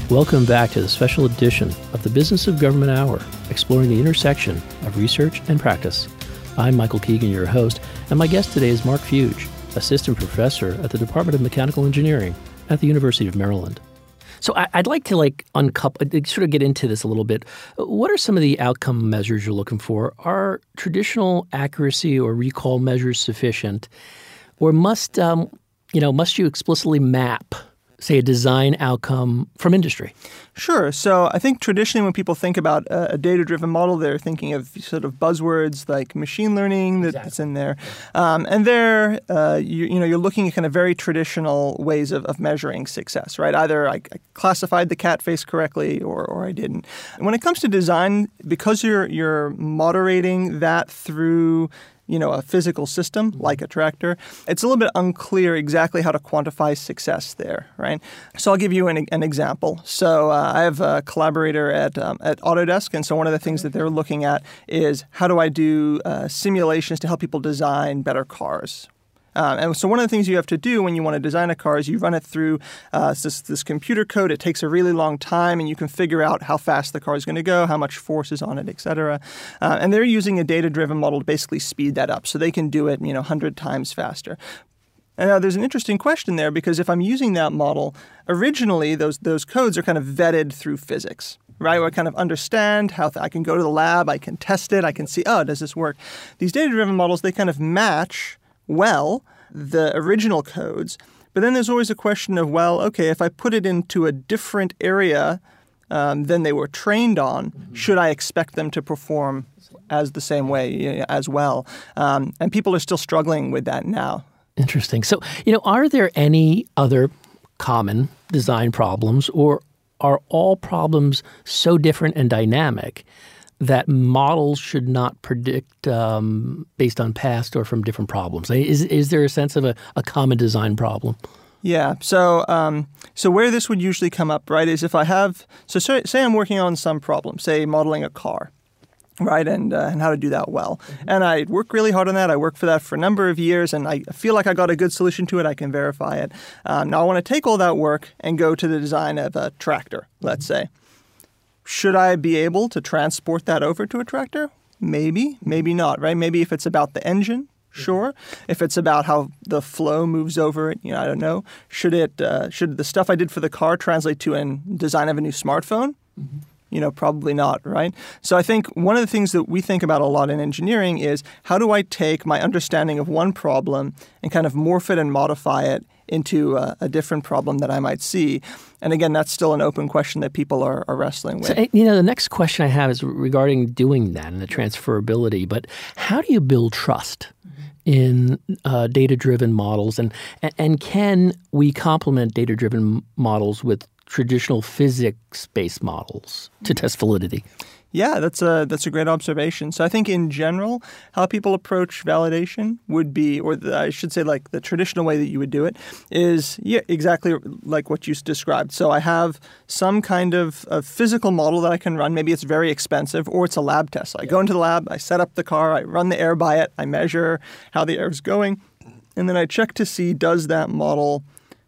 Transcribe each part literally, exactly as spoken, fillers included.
Welcome back to the special edition of the Business of Government Hour, exploring the intersection of research and practice. I'm Michael Keegan, your host, and my guest today is Mark Fuge, Assistant Professor at the Department of Mechanical Engineering at the University of Maryland. So I'd like to like uncouple, sort of get into this a little bit. What are some of the outcome measures you're looking for? Are traditional accuracy or recall measures sufficient, or must um, you know must you explicitly map, say, a design outcome from industry? Sure. So I think traditionally when people think about a, a data-driven model, they're thinking of sort of buzzwords like machine learning that, exactly. that's in there. Um, and there, uh, you, you know, you're looking at kind of very traditional ways of, of measuring success, right? Either I, I classified the cat face correctly or, or I didn't. And when it comes to design, because you're you're moderating that through you know, a physical system like a tractor, it's a little bit unclear exactly how to quantify success there, right? So I'll give you an, an example. So uh, I have a collaborator at um, at Autodesk, and so one of the things that they're looking at is how do I do uh, simulations to help people design better cars? Um, and so one of the things you have to do when you want to design a car is you run it through uh, this, this computer code. It takes a really long time, and you can figure out how fast the car is going to go, how much force is on it, et cetera. Uh, and they're using a data-driven model to basically speed that up so they can do it, you know, one hundred times faster. And now there's an interesting question there because if I'm using that model, originally those those codes are kind of vetted through physics. Right, where I kind of understand how th- I can go to the lab, I can test it, I can see, oh, does this work? These data-driven models, they kind of match well the original codes, but then there's always a question of, well, okay, if I put it into a different area um, than they were trained on, mm-hmm. should I expect them to perform as the same way, you know, as well? Um, and people are still struggling with that now. Interesting. So, you know, are there any other common design problems, or are all problems so different and dynamic that models should not predict um, based on past or from different problems? Is is there a sense of a, a common design problem? Yeah. So um, so where this would usually come up, right, is if I have – so say, say I'm working on some problem, say modeling a car, right, and uh, and how to do that well. Mm-hmm. And I work really hard on that. I work for that for a number of years, and I feel like I got a good solution to it. I can verify it. Um, now I want to take all that work and go to the design of a tractor, let's say. Should I be able to transport that over to a tractor? Maybe, maybe not, right? Maybe if it's about the engine, sure. If it's about how the flow moves over it, you know, I don't know. Should it? Uh, should the stuff I did for the car translate to a design of a new smartphone? Mm-hmm. You know, probably not, right? So I think one of the things that we think about a lot in engineering is how do I take my understanding of one problem and kind of morph it and modify it into a, a different problem that I might see. And again, that's still an open question that people are, are wrestling with. So, you know, the next question I have is regarding doing that and the transferability. But how do you build trust in uh, data-driven models? And, and can we complement data-driven models with traditional physics-based models to test validity? Yeah, that's a that's a great observation. So I think in general, how people approach validation would be, or the, I should say like the traditional way that you would do it is, yeah, exactly like what you described. So I have some kind of, of physical model that I can run. Maybe it's very expensive or it's a lab test. So I go into the lab, I set up the car, I run the air by it, I measure how the air is going, and then I check to see does that model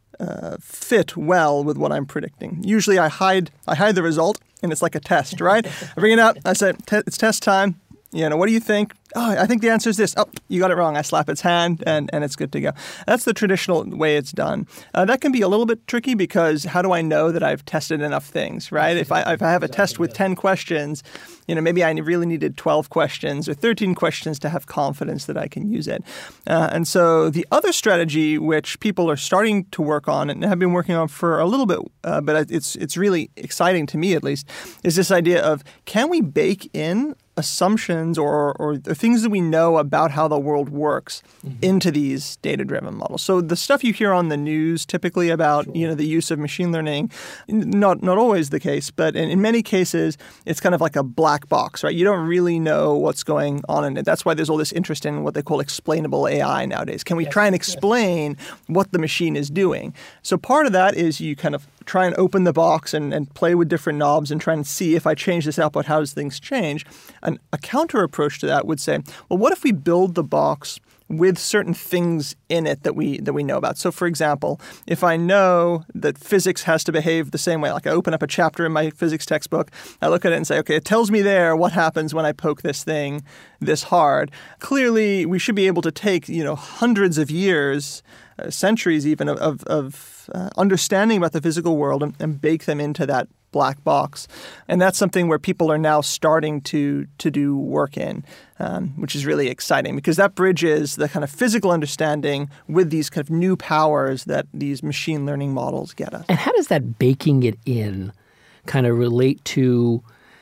uh, fit well with what I'm predicting. Usually I hide I hide the result. And it's like a test, right? I bring it up. I say, it's test time. You know, what do you think? Oh, I think the answer is this. Oh, you got it wrong. I slap its hand, and, and it's good to go. That's the traditional way it's done. Uh, that can be a little bit tricky because how do I know that I've tested enough things, right? If I if I have a test with ten questions, you know, maybe I really needed twelve questions or thirteen questions to have confidence that I can use it. Uh, and so the other strategy, which people are starting to work on and have been working on for a little bit, uh, but it's it's really exciting to me at least, is this idea of can we bake in assumptions or, or the things that we know about how the world works mm-hmm. into these data-driven models. So the stuff you hear on the news typically about, sure. you know, the use of machine learning, not not always the case, but in, in many cases, it's kind of like a black box, right? You don't really know what's going on in it. That's why there's all this interest in what they call explainable A I nowadays. Can we yes. try and explain yes. what the machine is doing? So part of that is you kind of try and open the box and, and play with different knobs and try and see if I change this output, how does things change? an, a counter approach to that would say, well, what if we build the box with certain things in it that we that we know about? So, for example, if I know that physics has to behave the same way, like I open up a chapter in my physics textbook, I look at it and say, okay, it tells me there what happens when I poke this thing this hard. Clearly, we should be able to take, you know, hundreds of years, uh, centuries even, of, of, of uh, understanding about the physical world and, and bake them into that black box. And that's something where people are now starting to to do work in, um, which is really exciting because that bridges the kind of physical understanding with these kind of new powers that these machine learning models get us. And how does that baking it in kind of relate to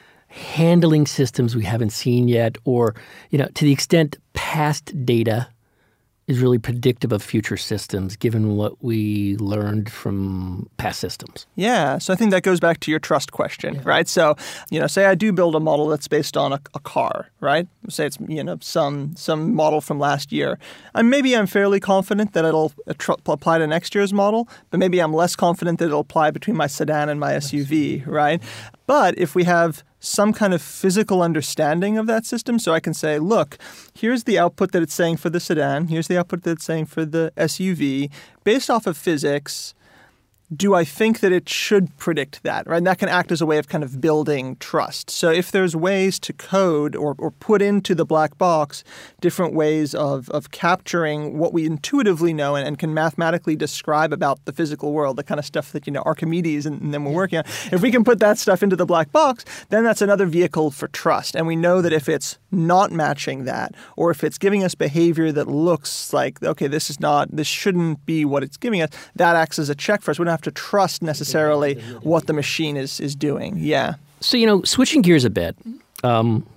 handling systems we haven't seen yet, or, you know, to the extent past data is really predictive of future systems, given what we learned from past systems? Yeah, so I think that goes back to your trust question, yeah. right? So, you know, say I do build a model that's based on a, a car, right? Say it's, you know, some some model from last year. And maybe I'm fairly confident that it'll apply to next year's model, but maybe I'm less confident that it'll apply between my sedan and my S U V, right? But if we have some kind of physical understanding of that system, so I can say, look, here's the output that it's saying for the sedan, here's the output that it's saying for the S U V, based off of physics, do I think that it should predict that, right? And that can act as a way of kind of building trust. So if there's ways to code or, or put into the black box different ways of, of capturing what we intuitively know and, and can mathematically describe about the physical world, the kind of stuff that, you know, Archimedes and, and then we're working on, if we can put that stuff into the black box, then that's another vehicle for trust. And we know that if it's not matching that, or if it's giving us behavior that looks like, okay, this is not, this shouldn't be what it's giving us, that acts as a check for us. We don't have to trust necessarily what the machine is is doing. Yeah. So, you know, switching gears a bit, um,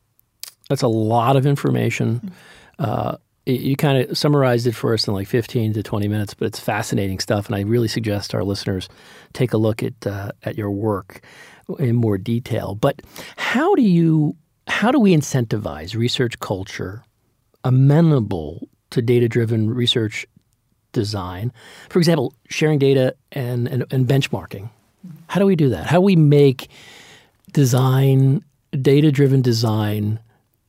that's a lot of information. Uh, it, you kind of summarized it for us in like fifteen to twenty minutes, but it's fascinating stuff. And I really suggest our listeners take a look at uh, at your work in more detail. But how do you how do we incentivize research culture amenable to data-driven research design? For example, sharing data and, and, and benchmarking. How do we do that? How do we make design, data-driven design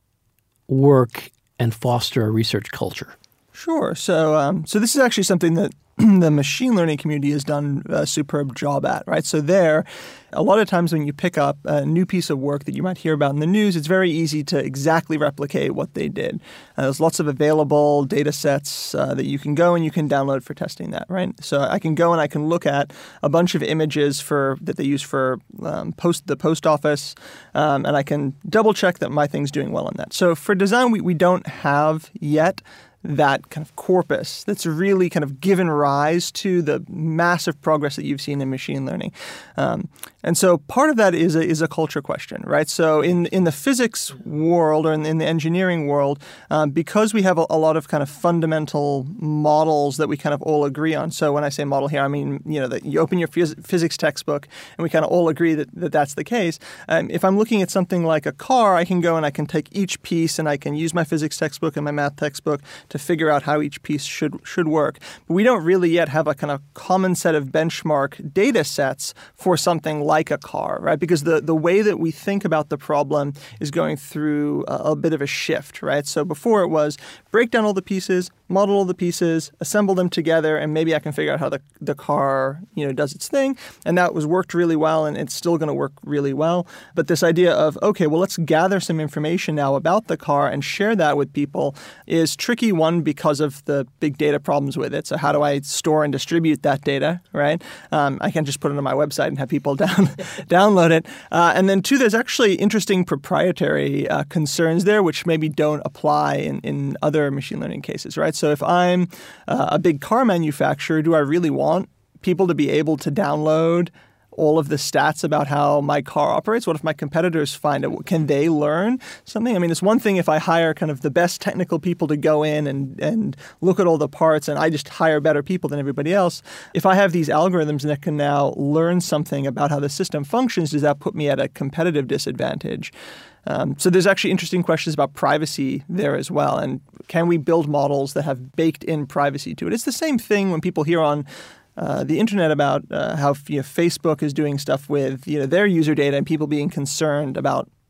work and foster a research culture? Sure. So, um, so this is actually something that the machine learning community has done a superb job at, right? So there, a lot of times when you pick up a new piece of work that you might hear about in the news, it's very easy to exactly replicate what they did. Uh, there's lots of available data sets uh, that you can go and you can download for testing that, right? So I can go and I can look at a bunch of images for that they use for um, post the post office, um, and I can double check that my thing's doing well on that. So for design, we, we don't have yet that kind of corpus that's really kind of given rise to the massive progress that you've seen in machine learning. Um, and so part of that is a, is a culture question, right? So in in the physics world or in, in the engineering world, um, because we have a, a lot of kind of fundamental models that we kind of all agree on. So when I say model here, I mean, you know, that you open your phys- physics textbook and we kind of all agree that, that that's the case. Um, if I'm looking at something like a car, I can go and I can take each piece and I can use my physics textbook and my math textbook to figure out how each piece should should work. But we don't really yet have a kind of common set of benchmark data sets for something like a car, right? Because the, the way that we think about the problem is going through a, a bit of a shift, right? So before it was break down all the pieces, model all the pieces, assemble them together, and maybe I can figure out how the, the car, you know, does its thing. And that was worked really well, and it's still going to work really well. But this idea of, okay, well, let's gather some information now about the car and share that with people is tricky, one, because of the big data problems with it. So how do I store and distribute that data, right? Um, I can't just put it on my website and have people down, download it. Uh, and then two, there's actually interesting proprietary uh, concerns there, which maybe don't apply in, in other machine learning cases, right? So if I'm uh, a big car manufacturer, do I really want people to be able to download all of the stats about how my car operates? What if my competitors find it? Can they learn something? I mean, it's one thing if I hire kind of the best technical people to go in and, and look at all the parts and I just hire better people than everybody else. If I have these algorithms that can now learn something about how the system functions, does that put me at a competitive disadvantage? Um, so there's actually interesting questions about privacy there as well. And can we build models that have baked in privacy to it? It's the same thing when people hear on Uh, the internet about uh, how you know, Facebook is doing stuff with you know their user data and people being concerned about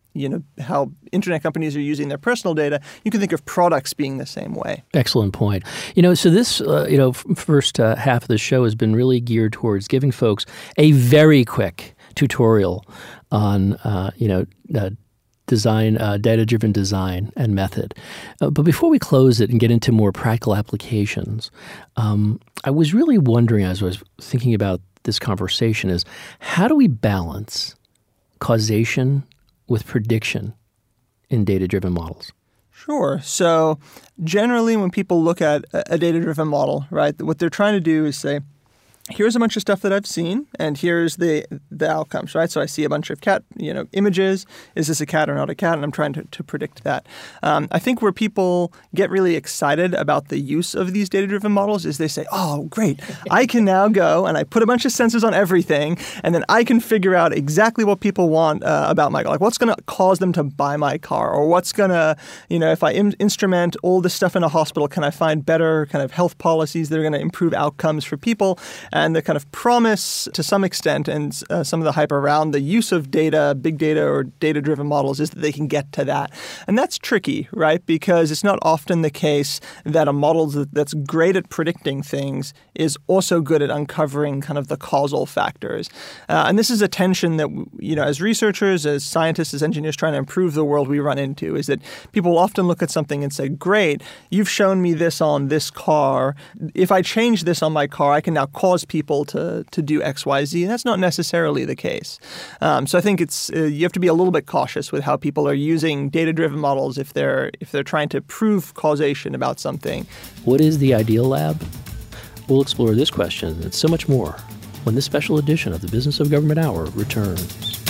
you know, how internet companies are using their personal data, you can think of products being the same way. Excellent point. You know, so this, uh, you know, first uh, half of the show has been really geared towards giving folks a very quick tutorial on, uh, you know, uh, design, uh, data-driven design and method. Uh, but before we close it and get into more practical applications, um, I was really wondering as I was thinking about this conversation is how do we balance causation with prediction in data-driven models? Sure. So generally when people look at a data-driven model, right, what they're trying to do is say, here's a bunch of stuff that I've seen, and here's the the outcomes, right? So I see a bunch of cat, you know, images. Is this a cat or not a cat? And I'm trying to, to predict that. Um, I think where people get really excited about the use of these data-driven models is they say, oh, great. I can now go and I put a bunch of sensors on everything, and then I can figure out exactly what people want uh, about my car. Like what's going to cause them to buy my car, or what's going to, you know, if I in- instrument all this stuff in a hospital, can I find better kind of health policies that are going to improve outcomes for people? And the kind of promise to some extent and uh, some of the hype around the use of data, big data or data-driven models is that they can get to that. And that's tricky, right? Because it's not often the case that a model that's great at predicting things is also good at uncovering kind of the causal factors. Uh, and this is a tension that, you know, as researchers, as scientists, as engineers trying to improve the world we run into is that people will often look at something and say, great, you've shown me this on this car. If I change this on my car, I can now cause people to to do X, Y, Z, and that's not necessarily the case. Um, so I think it's uh, you have to be a little bit cautious with how people are using data-driven models if they're if they're trying to prove causation about something. What is the ideal lab? We'll explore this question and so much more when this special edition of the Business of Government Hour returns.